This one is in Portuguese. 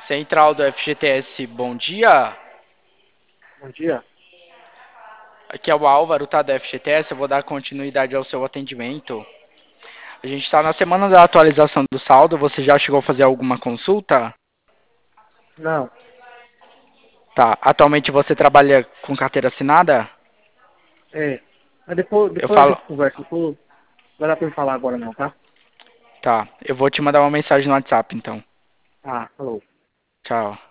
Central do FGTS, bom dia. Bom dia. Aqui é o Álvaro, tá, da FGTS. Eu vou dar continuidade ao seu atendimento. A gente está na semana da atualização do saldo. Você já chegou a fazer alguma consulta? Não, Tá. Atualmente você trabalha com carteira assinada? é. Mas depois, Eu depois a falo. gente conversa. Não vai dar pra eu falar agora não, tá? Tá. Eu vou te mandar uma mensagem no WhatsApp, então. Ah, falou. Tchau.